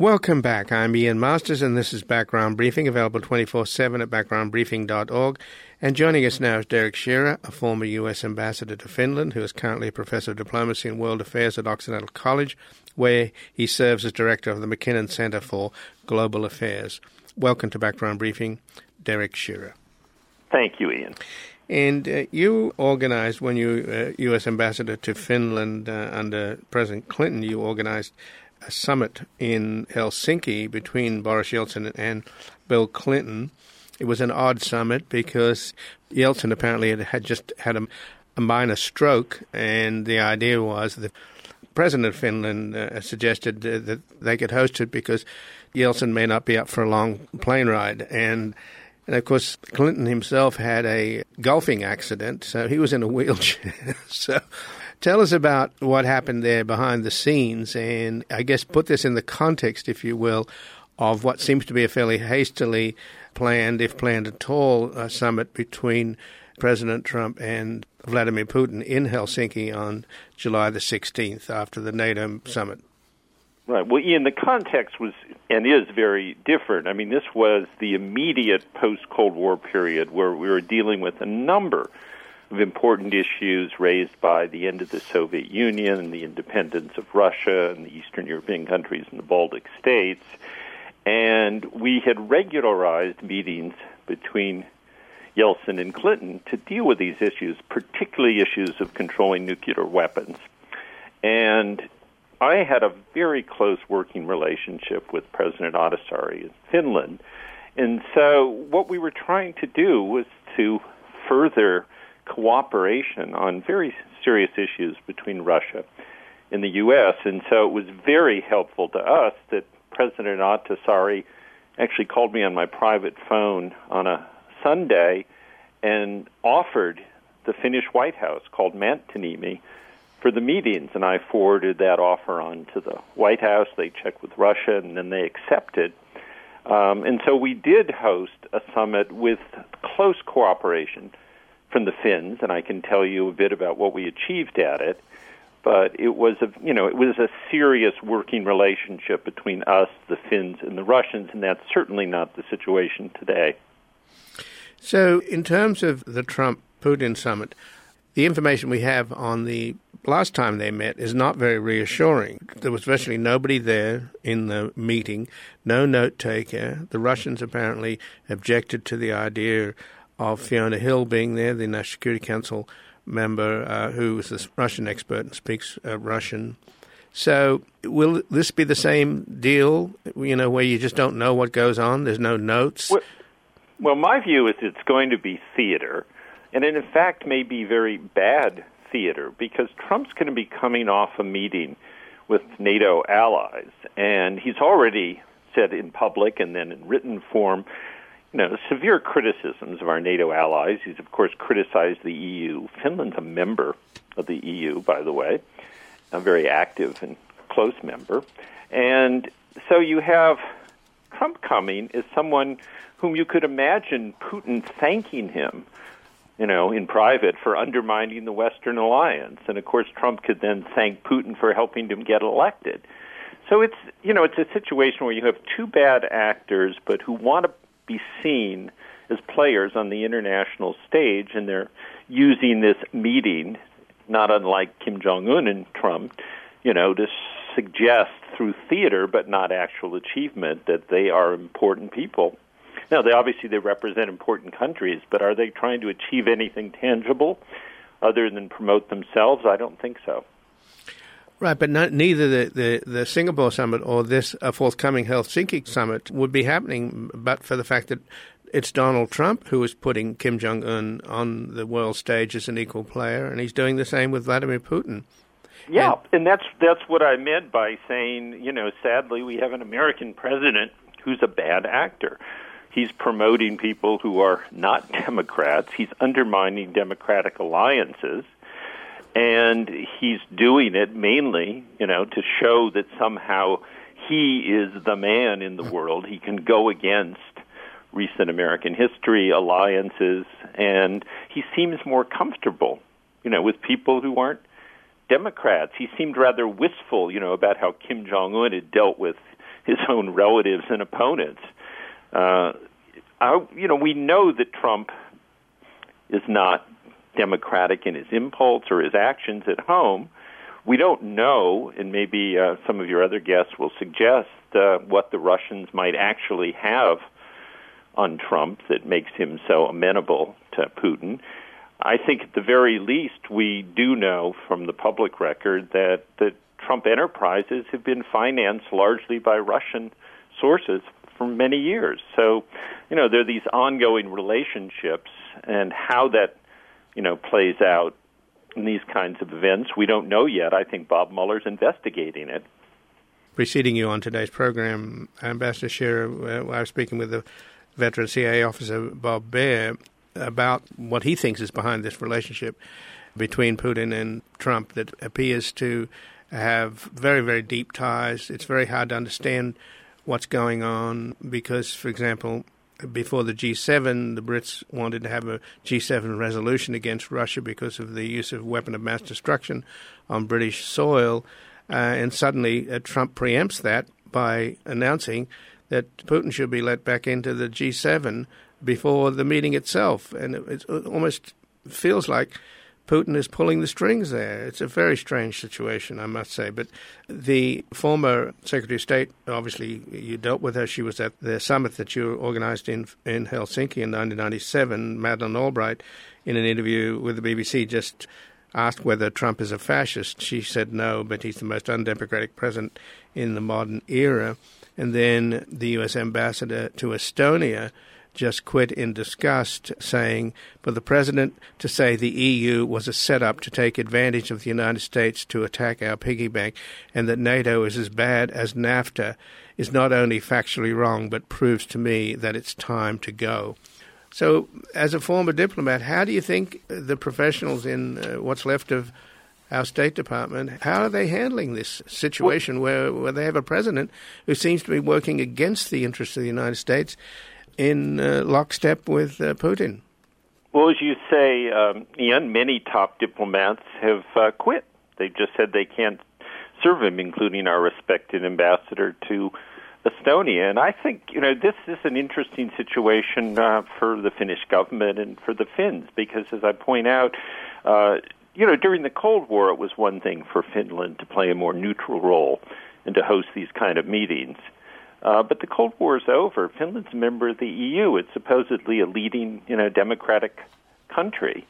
Welcome back. I'm Ian Masters, and this is Background Briefing, available twenty-four seven at background briefing dot org. And joining us now is Derek Shearer, a former U S ambassador to Finland, who is currently a professor of diplomacy and world affairs at Occidental College, where he serves as director of the McKinnon Center for Global Affairs. Welcome to Background Briefing, Derek Shearer. Thank you, Ian. And uh, you organized, when you were uh, U S ambassador to Finland uh, under President Clinton, you organized a summit in Helsinki between Boris Yeltsin and Bill Clinton. It was an odd summit because Yeltsin apparently had, had just had a, a minor stroke, and the idea was that President of Finland uh, suggested uh, that they could host it because Yeltsin may not be up for a long plane ride. And, and of course, Clinton himself had a golfing accident, so he was in a wheelchair. So tell us about what happened there behind the scenes, and I guess put this in the context, if you will, of what seems to be a fairly hastily planned, if planned at all, uh, summit between President Trump and Vladimir Putin in Helsinki on July the sixteenth after the NATO summit. Right. Well, Ian, the context was and is very different. I mean, this was the immediate post-Cold War period where we were dealing with a number of important issues raised by the end of the Soviet Union and the independence of Russia and the Eastern European countries and the Baltic states. And we had regularized meetings between Yeltsin and Clinton to deal with these issues, particularly issues of controlling nuclear weapons. And I had a very close working relationship with President Ahtisaari in Finland. And so what we were trying to do was to further cooperation on very serious issues between Russia and the U S. And so it was very helpful to us that President Ahtisaari actually called me on my private phone on a Sunday and offered the Finnish White House, called Mantiniemi, for the meetings. And I forwarded that offer on to the White House. They checked with Russia, and then they accepted. Um, and so we did host a summit with close cooperation from the Finns, and I can tell you a bit about what we achieved at it. But it was a, you know, it was a serious working relationship between us, the Finns, and the Russians, and that's certainly not the situation today. So, in terms of the Trump-Putin summit, the information we have on the last time they met is not very reassuring. There was virtually nobody there in the meeting, no note taker. The Russians apparently objected to the idea of Fiona Hill being there, the National Security Council member uh, who is a Russian expert and speaks uh, Russian. So will this be the same deal, you know, where you just don't know what goes on? There's no notes? Well, well my view is it's going to be theater, and it in fact may be very bad theater, because Trump's going to be coming off a meeting with NATO allies, and he's already said in public and then in written form, you know, severe criticisms of our NATO allies. He's, of course, criticized the E U. Finland's a member of the E U, by the way, a very active and close member. And so you have Trump coming as someone whom you could imagine Putin thanking him, you know, in private for undermining the Western alliance. And, of course, Trump could then thank Putin for helping him get elected. So it's, you know, it's a situation where you have two bad actors, but who want to be seen as players on the international stage, and they're using this meeting, not unlike Kim Jong-un and Trump, you know, to suggest through theater but not actual achievement that they are important people. Now, they obviously they represent important countries, but are they trying to achieve anything tangible other than promote themselves? I don't think so. Right, but not, neither the, the, the Singapore summit or this uh, forthcoming Helsinki summit would be happening but for the fact that it's Donald Trump who is putting Kim Jong-un on the world stage as an equal player, and he's doing the same with Vladimir Putin. Yeah, and, and that's that's what I meant by saying, you know, sadly we have an American president who's a bad actor. He's promoting people who are not Democrats. He's undermining democratic alliances. And he's doing it mainly, you know, to show that somehow he is the man in the world. He can go against recent American history, alliances, and he seems more comfortable, you know, with people who aren't Democrats. He seemed rather wistful, you know, about how Kim Jong-un had dealt with his own relatives and opponents. Uh, I, you know, we know that Trump is not democratic in his impulse or his actions at home. We don't know, and maybe uh, some of your other guests will suggest uh, what the Russians might actually have on Trump that makes him so amenable to Putin. I think at the very least we do know from the public record that the Trump enterprises have been financed largely by Russian sources for many years. So, you know, there are these ongoing relationships, and how that, you know, plays out in these kinds of events, we don't know yet. I think Bob Mueller's investigating it. Preceding you on today's program, Ambassador Shearer, uh, I was speaking with the veteran C I A officer, Bob Baer, about what he thinks is behind this relationship between Putin and Trump that appears to have very, very deep ties. It's very hard to understand what's going on because, for example, before the G seven, the Brits wanted to have a G seven resolution against Russia because of the use of weapon of mass destruction on British soil. Uh, and suddenly uh, Trump preempts that by announcing that Putin should be let back into the G seven before the meeting itself. And it, it almost feels like Putin is pulling the strings there. It's a very strange situation, I must say. But the former Secretary of State, obviously you dealt with her. She was at the summit that you organized in in Helsinki in nineteen ninety-seven. Madeleine Albright, in an interview with the B B C, just asked whether Trump is a fascist. She said no, but he's the most undemocratic president in the modern era. And then the U S ambassador to Estonia just quit in disgust, saying for the president to say the E U was a setup to take advantage of the United States to attack our piggy bank and that NATO is as bad as NAFTA is not only factually wrong but proves to me that it's time to go. So as a former diplomat, how do you think the professionals in uh, what's left of our State Department, how are they handling this situation where, where they have a president who seems to be working against the interests of the United States in uh, lockstep with uh, Putin? Well, as you say, um, Ian, many top diplomats have uh, quit. They've just said they can't serve him, including our respected ambassador to Estonia. And I think, you know, this is an interesting situation uh, for the Finnish government and for the Finns, because as I point out, uh, you know, during the Cold War, it was one thing for Finland to play a more neutral role and to host these kind of meetings. Uh, but the Cold War is over. Finland's a member of the E U. It's supposedly a leading, you know, democratic country.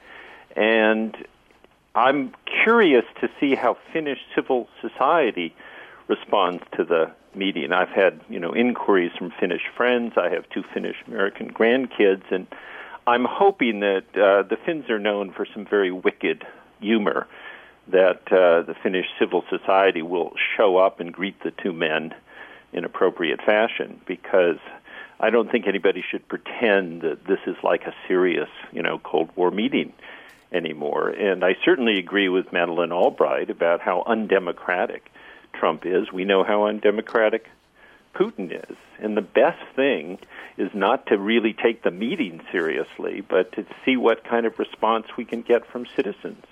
And I'm curious to see how Finnish civil society responds to the meeting. I've had, you know, inquiries from Finnish friends. I have two Finnish-American grandkids, and I'm hoping that uh, the Finns are known for some very wicked humor, that uh, the Finnish civil society will show up and greet the two men in appropriate fashion, because I don't think anybody should pretend that this is like a serious, you know, Cold War meeting anymore. And I certainly agree with Madeleine Albright about how undemocratic Trump is. We know how undemocratic Putin is. And the best thing is not to really take the meeting seriously, but to see what kind of response we can get from citizens.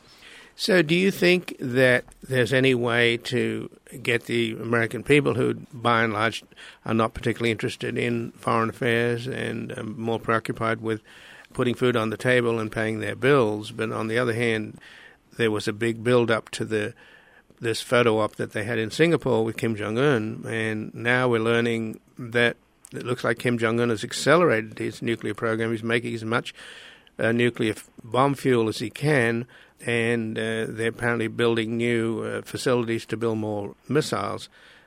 So do you think that there's any way to get the American people who, by and large, are not particularly interested in foreign affairs and are more preoccupied with putting food on the table and paying their bills, but on the other hand, there was a big build-up to the this photo op that they had in Singapore with Kim Jong-un, and now we're learning that it looks like Kim Jong-un has accelerated his nuclear program. He's making as much uh, nuclear bomb fuel as he can, and uh, they're apparently building new uh, facilities to build more missiles.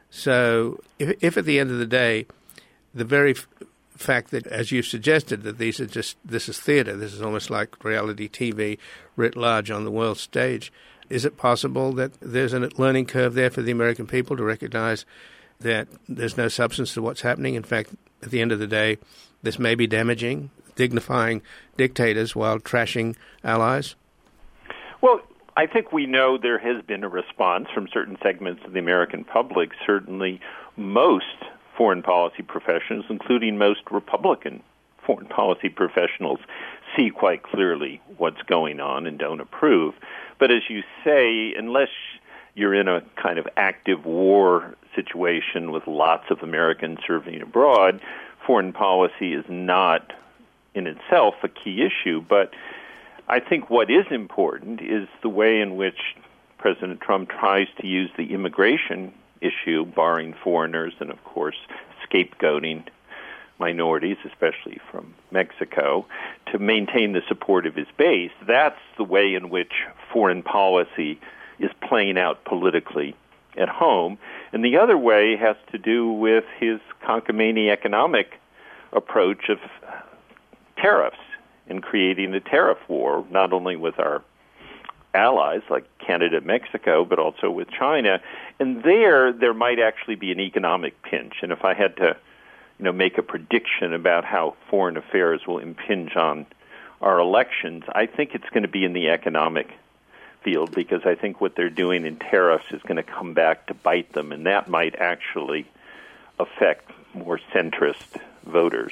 So if, if at the end of the day, the very f- fact that, as you've suggested, that these are just, this is theater, this is almost like reality T V writ large on the world stage, is it possible that there's a learning curve there for the American people to recognize that there's no substance to what's happening? In fact, at the end of the day, this may be damaging, dignifying dictators while trashing allies? Well, I think we know there has been a response from certain segments of the American public. Certainly most foreign policy professionals, including most Republican foreign policy professionals, see quite clearly what's going on and don't approve. But as you say, unless you're in a kind of active war situation with lots of Americans serving abroad, foreign policy is not in itself a key issue. But I think what is important is the way in which President Trump tries to use the immigration issue, barring foreigners and, of course, scapegoating minorities, especially from Mexico, to maintain the support of his base. That's the way in which foreign policy is playing out politically at home. And the other way has to do with his cockamamie economic approach of tariffs and creating a tariff war, not only with our allies like Canada and Mexico, but also with China. And there, there might actually be an economic pinch. And if I had to, you know, make a prediction about how foreign affairs will impinge on our elections, I think it's going to be in the economic field, because I think what they're doing in tariffs is going to come back to bite them, and that might actually affect more centrist voters.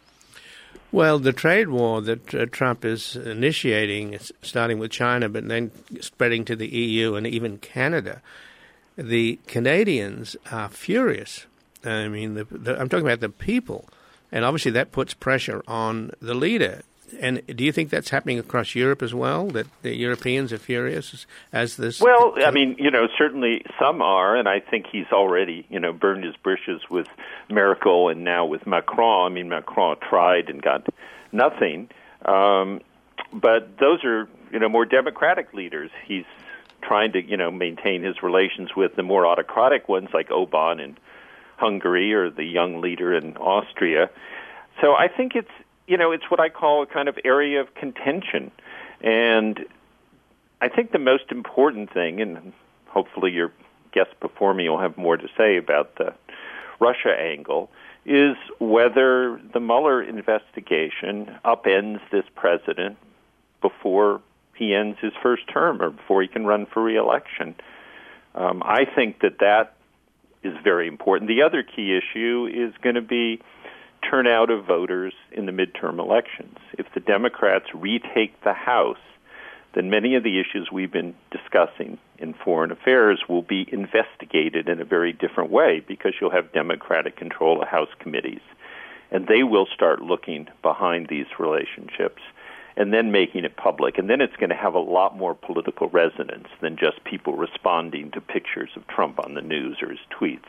Well, the trade war that uh, Trump is initiating, starting with China, but then spreading to the E U and even Canada, the Canadians are furious. I mean, the, the, I'm talking about the people, and obviously that puts pressure on the leader. And do you think that's happening across Europe as well, that the Europeans are furious as, as this? Well, I mean, you know, certainly some are, and I think he's already, you know, burned his bridges with Merkel and now with Macron. I mean, Macron tried and got nothing. Um, but those are, you know, more democratic leaders. He's trying to, you know, maintain his relations with the more autocratic ones like Orbán in Hungary or the young leader in Austria. So I think it's, you know, it's what I call a kind of area of contention. And I think the most important thing, and hopefully your guest before me will have more to say about the Russia angle, is whether the Mueller investigation upends this president before he ends his first term or before he can run for re-election. Um, I think that that is very important. The other key issue is going to be turnout of voters in the midterm elections. If the Democrats retake the House, then many of the issues we've been discussing in foreign affairs will be investigated in a very different way, because you'll have Democratic control of House committees, and they will start looking behind these relationships and then making it public. And then it's going to have a lot more political resonance than just people responding to pictures of Trump on the news or his tweets.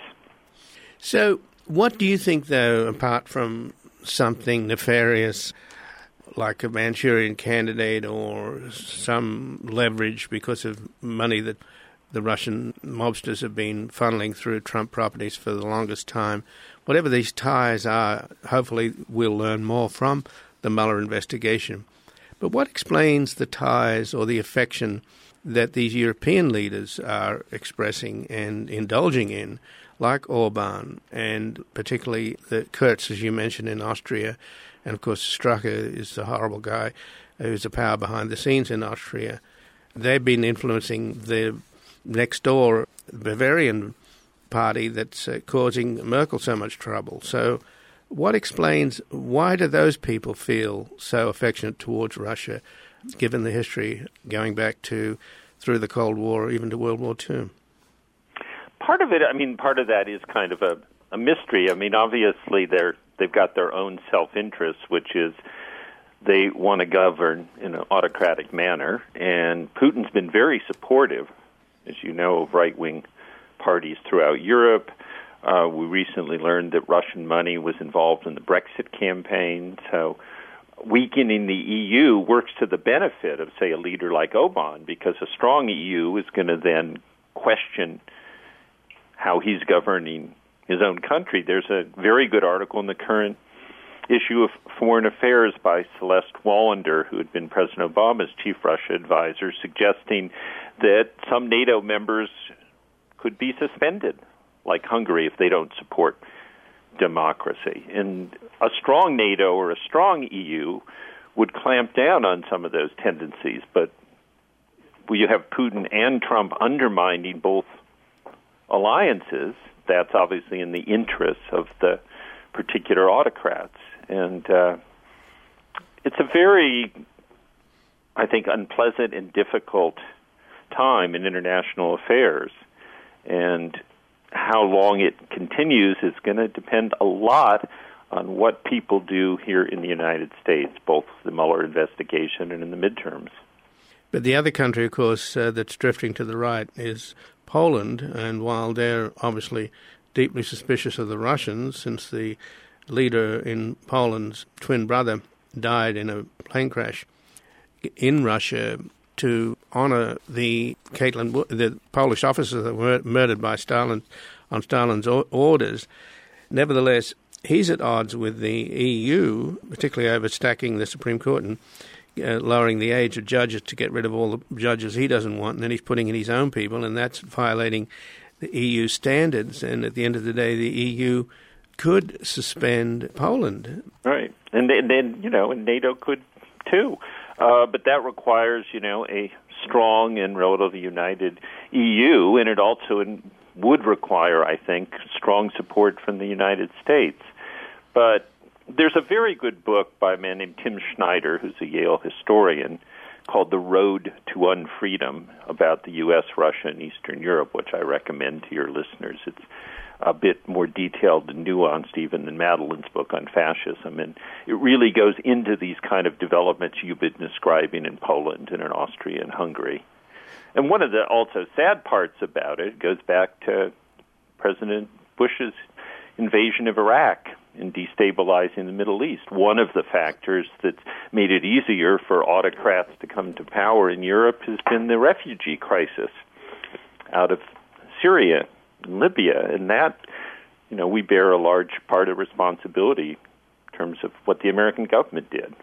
So what do you think, though, apart from something nefarious like a Manchurian Candidate or some leverage because of money that the Russian mobsters have been funneling through Trump properties for the longest time, whatever these ties are, hopefully we'll learn more from the Mueller investigation. But what explains the ties or the affection that these European leaders are expressing and indulging in, like Orbán, and particularly the Kurz, as you mentioned, in Austria, and of course Strache is the horrible guy who's the power behind the scenes in Austria. They've been influencing the next door Bavarian party that's uh, causing Merkel so much trouble. So what explains, why do those people feel so affectionate towards Russia, given the history going back to through the Cold War, even to World War Two? Part of it, I mean, part of that is kind of a, a mystery. I mean, obviously they're they've got their own self-interest, which is they want to govern in an autocratic manner, and Putin's been very supportive, as you know, of right-wing parties throughout Europe. Uh, we recently learned that Russian money was involved in the Brexit campaign, so weakening the E U works to the benefit of, say, a leader like Orbán, because a strong E U is going to then question how he's governing his own country. There's a very good article in the current issue of Foreign Affairs by Celeste Wallander, who had been President Obama's chief Russia advisor, suggesting that some NATO members could be suspended, like Hungary, if they don't support democracy. And a strong NATO or a strong E U would clamp down on some of those tendencies, but you have Putin and Trump undermining both alliances. That's obviously in the interests of the particular autocrats. And uh, it's a very, I think, unpleasant and difficult time in international affairs. And how long it continues is going to depend a lot on what people do here in the United States, both the Mueller investigation and in the midterms. But the other country, of course, uh, that's drifting to the right is Poland, and while they're obviously deeply suspicious of the Russians, since the leader in Poland's twin brother died in a plane crash in Russia, to honor the Caitlin, the Polish officers that were murdered by Stalin on Stalin's orders. Nevertheless, he's at odds with the E U, particularly over stacking the Supreme Court and uh, lowering the age of judges to get rid of all the judges he doesn't want, and then he's putting in his own people, and that's violating the E U standards. And at the end of the day, the E U could suspend Poland. Right. And then, then you know, and NATO could too. Uh, but that requires, you know, a strong and relatively united E U, and it also in, would require, I think, strong support from the United States. But there's a very good book by a man named Tim Schneider, who's a Yale historian, called The Road to Unfreedom, about the U S, Russia, and Eastern Europe, which I recommend to your listeners. It's a bit more detailed and nuanced even than Madeline's book on fascism. And it really goes into these kind of developments you've been describing in Poland and in Austria and Hungary. And one of the also sad parts about it goes back to President Bush's invasion of Iraq and destabilizing the Middle East. One of the factors that's made it easier for autocrats to come to power in Europe has been the refugee crisis out of Syria and Libya, and that, you know, we bear a large part of responsibility in terms of what the American government did.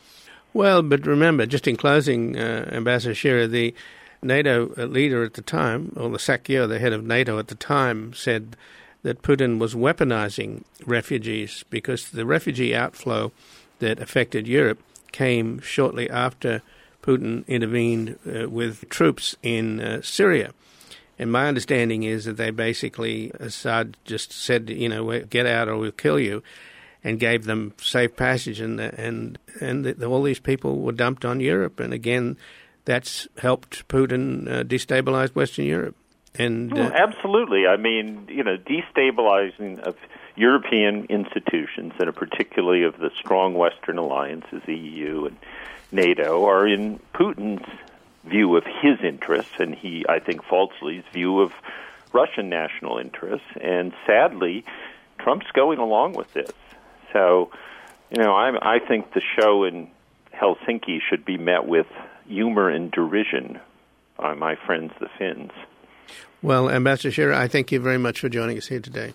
Well, but remember, just in closing, uh, Ambassador Shearer, the NATO leader at the time, or the Sakyo, the head of NATO at the time, said that Putin was weaponizing refugees because the refugee outflow that affected Europe came shortly after Putin intervened uh, with troops in uh, Syria. And my understanding is that they basically, Assad just said, you know, get out or we'll kill you, and gave them safe passage, and and and the, all these people were dumped on Europe. And again, that's helped Putin uh, destabilize Western Europe. And uh, oh, absolutely. I mean, you know, destabilizing of European institutions, and particularly of the strong Western alliances, the E U and NATO, are in Putin's view of his interests, and he, I think, falsely, his view of Russian national interests. And sadly, Trump's going along with this. So, you know, I, I think the show in Helsinki should be met with humor and derision by my friends, the Finns. Well, Ambassador Shearer, I thank you very much for joining us here today.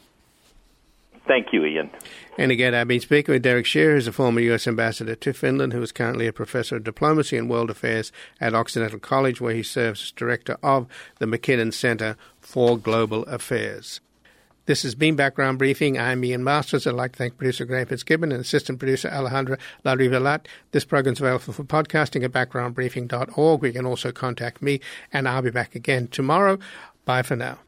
Thank you, Ian. And again, I've been speaking with Derek Shearer, who's a former U S ambassador to Finland, who is currently a professor of diplomacy and world affairs at Occidental College, where he serves as director of the McKinnon Center for Global Affairs. This has been Background Briefing. I'm Ian Masters. I'd like to thank producer Graham Fitzgibbon and assistant producer Alejandra Larrivelat. This program is available for podcasting at background briefing dot org. We can also contact me, and I'll be back again tomorrow. Bye for now.